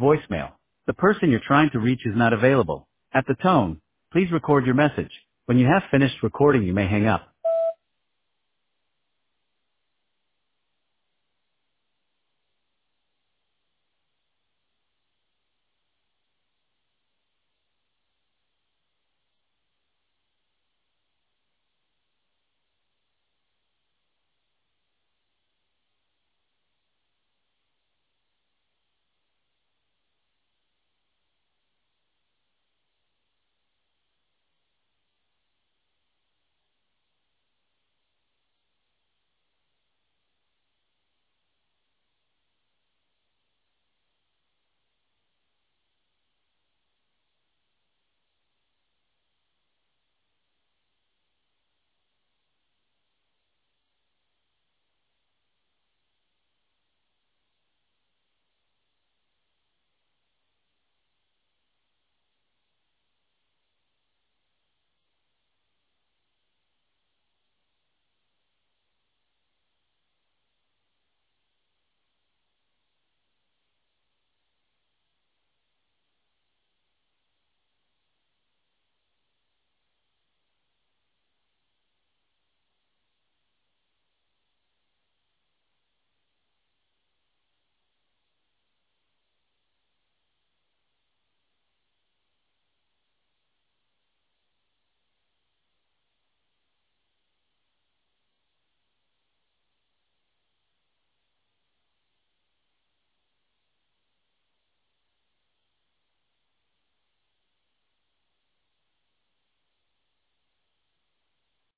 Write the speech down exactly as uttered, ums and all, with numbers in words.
voicemail. The person you're trying to reach is not available. At the tone, please record your message. When you have finished recording, you may hang up.